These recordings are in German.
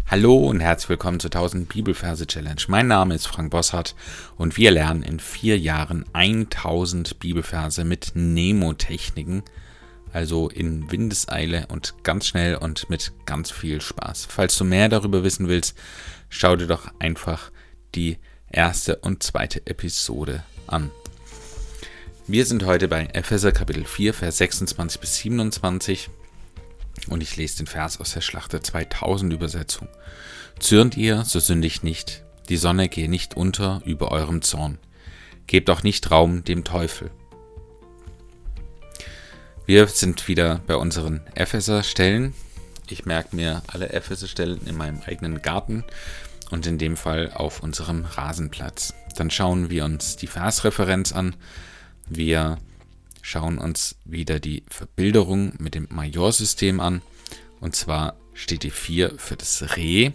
Hallo und herzlich willkommen zur 1000 Bibelverse Challenge. Mein Name ist Frank Bosshardt und wir lernen in 4 Jahren 1000 Bibelverse mit Mnemotechniken, also in Windeseile und ganz schnell und mit ganz viel Spaß. Falls du mehr darüber wissen willst, schau dir doch einfach die erste und zweite Episode an. Wir sind heute bei Epheser Kapitel 4, Vers 26 bis 27. Und ich lese den Vers aus der Schlachter 2000 Übersetzung. Zürnt ihr, so sündigt nicht. Die Sonne gehe nicht unter über eurem Zorn. Gebt auch nicht Raum dem Teufel. Wir sind wieder bei unseren Epheser-Stellen. Ich merke mir alle Epheser-Stellen in meinem eigenen Garten und in dem Fall auf unserem Rasenplatz. Dann schauen wir uns die Versreferenz an. Wir schauen uns wieder die Verbilderung mit dem Majorsystem an. Und zwar steht die 4 für das Reh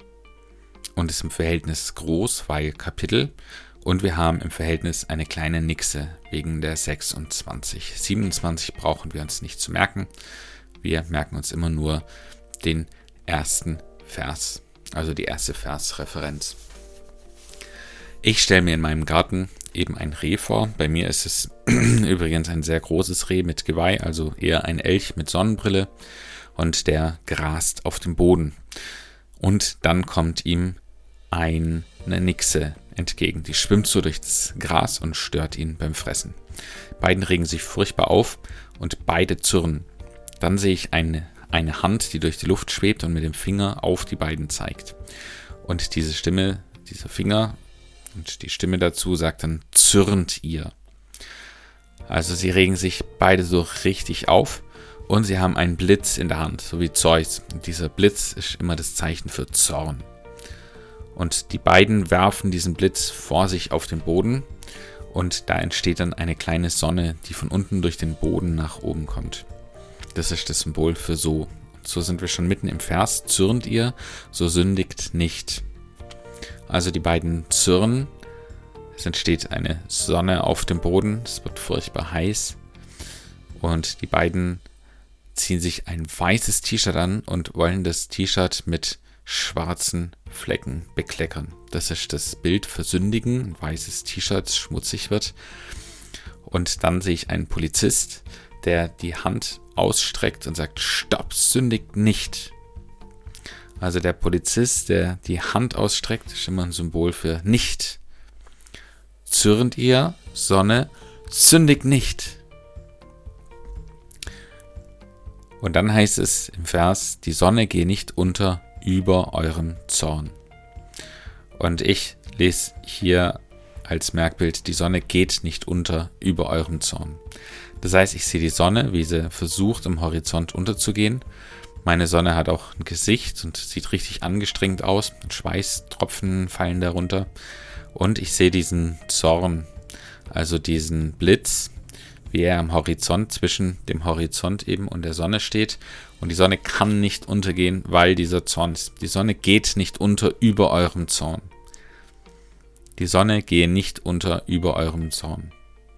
und ist im Verhältnis groß, weil Kapitel. Und wir haben im Verhältnis eine kleine Nixe wegen der 26. 27 brauchen wir uns nicht zu merken. Wir merken uns immer nur den ersten Vers, also die erste Versreferenz. Ich stelle mir in meinem Garten eben ein Reh vor. Bei mir ist es übrigens ein sehr großes Reh mit Geweih, also eher ein Elch mit Sonnenbrille, und der grast auf dem Boden. Und dann kommt ihm eine Nixe entgegen. Die schwimmt so durch das Gras und stört ihn beim Fressen. Beiden regen sich furchtbar auf und beide zürnen. Dann sehe ich eine Hand, die durch die Luft schwebt und mit dem Finger auf die beiden zeigt. Und diese Stimme, dieser Finger und die Stimme dazu sagt dann, zürnt ihr. Also sie regen sich beide so richtig auf und sie haben einen Blitz in der Hand, so wie Zeus. Und dieser Blitz ist immer das Zeichen für Zorn. Und die beiden werfen diesen Blitz vor sich auf den Boden und da entsteht dann eine kleine Sonne, die von unten durch den Boden nach oben kommt. Das ist das Symbol für so. Und so sind wir schon mitten im Vers. Zürnt ihr, so sündigt nicht. Also die beiden zürnen, es entsteht eine Sonne auf dem Boden, es wird furchtbar heiß und die beiden ziehen sich ein weißes T-Shirt an und wollen das T-Shirt mit schwarzen Flecken bekleckern. Das ist das Bild für Sündigen, ein weißes T-Shirt schmutzig wird. Und dann sehe ich einen Polizist, der die Hand ausstreckt und sagt, stopp, sündigt nicht. Also der Polizist, der die Hand ausstreckt, ist immer ein Symbol für nicht. Zürnt ihr, Sonne, sündigt nicht. Und dann heißt es im Vers, die Sonne gehe nicht unter über eurem Zorn. Und ich lese hier als Merkbild, die Sonne geht nicht unter über eurem Zorn. Das heißt, ich sehe die Sonne, wie sie versucht, am Horizont unterzugehen. Meine Sonne hat auch ein Gesicht und sieht richtig angestrengt aus. Schweißtropfen fallen darunter. Und ich sehe diesen Zorn, also diesen Blitz, wie er am Horizont, zwischen dem Horizont eben und der Sonne steht. Und die Sonne kann nicht untergehen, weil dieser Zorn ist. Die Sonne geht nicht unter über eurem Zorn. Die Sonne gehe nicht unter über eurem Zorn.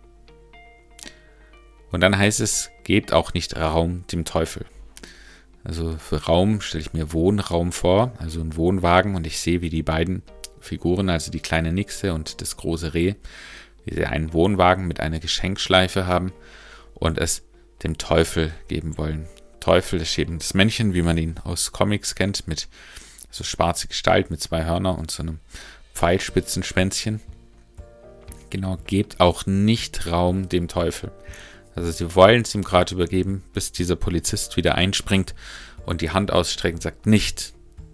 Und dann heißt es, gebt auch nicht Raum dem Teufel. Also für Raum stelle ich mir Wohnraum vor, also ein Wohnwagen, und ich sehe, wie die beiden Figuren, also die kleine Nixe und das große Reh, wie sie einen Wohnwagen mit einer Geschenkschleife haben und es dem Teufel geben wollen. Teufel ist eben das Männchen, wie man ihn aus Comics kennt, mit so schwarze Gestalt, mit 2 Hörnern und so einem Pfeilspitzenschwänzchen. Genau, gebt auch nicht Raum dem Teufel. Also sie wollen es ihm gerade übergeben, bis dieser Polizist wieder einspringt und die Hand ausstreckt und sagt, nicht.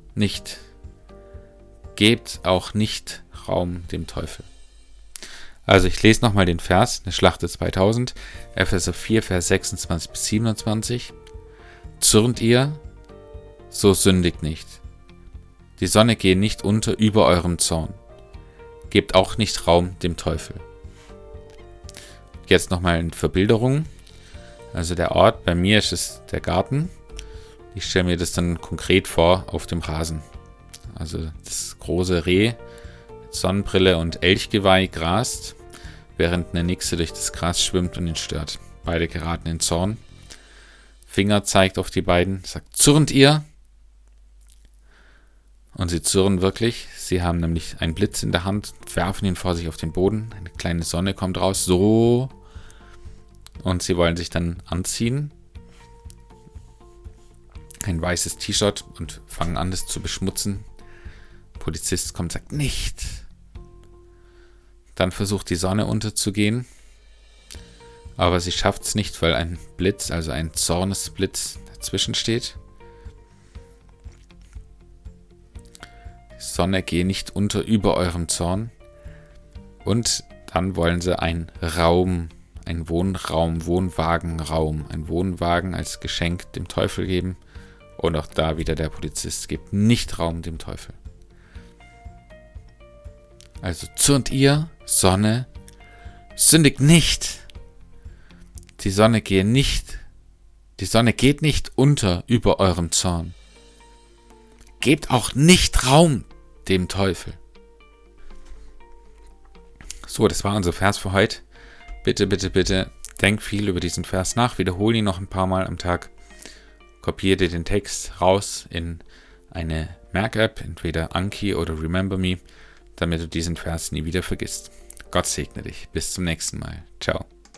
Gebt auch nicht Raum dem Teufel. Also ich lese nochmal den Vers, eine Schlachter 2000, Epheser 4, Vers 26 bis 27. Zürnt ihr, so sündigt nicht. Die Sonne gehe nicht unter über eurem Zorn. Gebt auch nicht Raum dem Teufel. Jetzt nochmal in Verbilderung. Also der Ort, bei mir ist es der Garten. Ich stelle mir das dann konkret vor auf dem Rasen. Also das große Reh mit Sonnenbrille und Elchgeweih grast, während eine Nixe durch das Gras schwimmt und ihn stört. Beide geraten in Zorn. Finger zeigt auf die beiden, sagt, zürnt ihr? Und sie zürnen wirklich. Sie haben nämlich einen Blitz in der Hand, werfen ihn vor sich auf den Boden. Eine kleine Sonne kommt raus. So. Und sie wollen sich dann anziehen. Ein weißes T-Shirt und fangen an, das zu beschmutzen. Der Polizist kommt und sagt, nicht. Dann versucht die Sonne unterzugehen. Aber sie schafft es nicht, weil ein Blitz, also ein Zornesblitz, dazwischen steht. Die Sonne geht nicht unter über eurem Zorn. Und dann wollen sie einen Raum, einen Wohnraum, Wohnwagenraum, einen Wohnwagen als Geschenk dem Teufel geben. Und auch da wieder der Polizist gibt nicht Raum dem Teufel. Also zürnt ihr, Sonne, sündigt nicht. Die Sonne geht nicht unter über eurem Zorn. Gebt auch nicht Raum dem Teufel. So, das war unser Vers für heute. Bitte, bitte, bitte, denk viel über diesen Vers nach. Wiederhole ihn noch ein paar Mal am Tag. Kopiere dir den Text raus in eine Merk-App, entweder Anki oder Remember Me, damit du diesen Vers nie wieder vergisst. Gott segne dich. Bis zum nächsten Mal. Ciao.